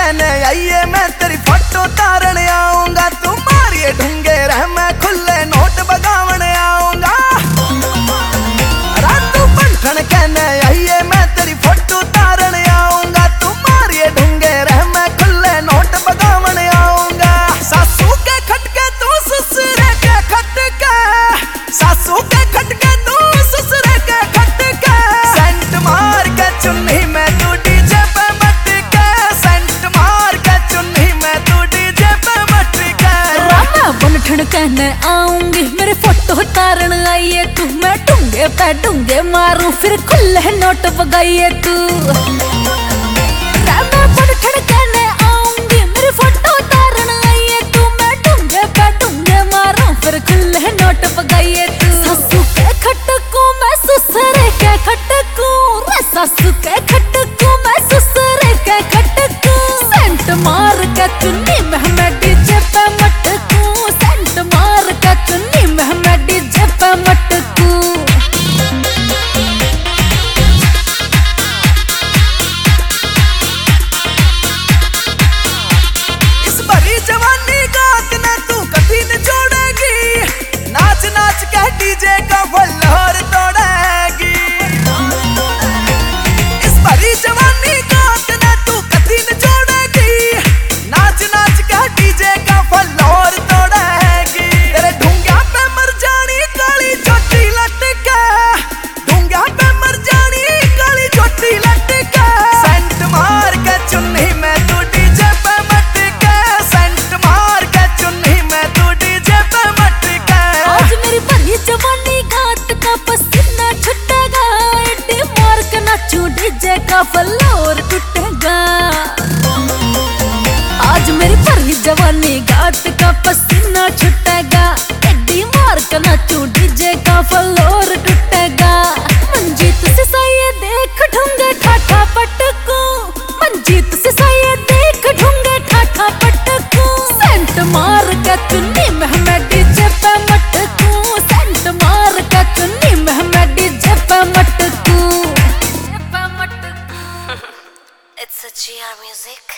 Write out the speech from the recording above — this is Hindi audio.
कहने आइए मैं तेरी फोटो तारन आऊंगा, तू मारिए ढूंगे रह मैं खुले नोट बगावन आऊंगा। तू पंठन कहने आइए मैं तेरी फोटो तारन आऊंगा, तू मारिए ढूंगे रह मैं खुले नोट बगावन आऊंगा। सासू के खटके तू ससुरे के खटके, सासू के खटके तू ससुरे के खटके। सेंट मार के चुन्नी में तू डीजे पे मटके, सेंट मार के चुन्नी में तू डीजे पे मटके। रामा बनठन कहने आऊंगी मेरे फोटो तारन आइए तू, मैं ढूंगे पे ढूंगे मारूं फिर खुले नोट बगाइए तू। रामा बनठन कहने आऊंगी मेरे फोटो तारन आइए तू, मैं ढूंगे पे ढूंगे मारूं फिर खुले नोट बगाइए तू। सासू के खटकू मैं ससुरे के खटकू, सासू के खटकू मैं ससुरे के खटकू। सेंट मार के चुन्नी में मैं डीजे पे मटकू, सेंट मार के चुन्नी में मैं डीजे पे मटकू। इस भरी जवानी गात ना तू कभी न छोड़ेगी, नाच नाच के डीजे का वल्लहर तोड़ेगी। इस भरी जवानी गात ना तू कभी न छोड़ेगी, नाच नाच के डीजे का वल्लहर तोड़ेगी। तेरे ढूंगा पे मर जानी काली चोटी लटके, ढूंगा पे मर जानी काली चोटी लटके। सेंट मार के चुन्नी में तू डीजे पे मटके, सेंट मार के चुन्नी में तू डीजे पे मटके। आज मेरी भरी जवानी घात का पसीना छूटेगा, एडी मार के नाचू डीजे का फ्लोर टूटेगा। आज मेरी भरी जवानी घात का पसीना छूटेगा, एडी मार के नाचू डीजे का फ्लोर टूटेगा। मंजीत से साये देख ढूंगे ठाठा पटकू, मंजीत से साये देख ढूंगे ठाठा पटकू। सेंट मार के चुन्नी में मैं डीजे पे मटकू, सेंट मार के चुन्नी में मैं डीजे पे Matku. It's a GR music.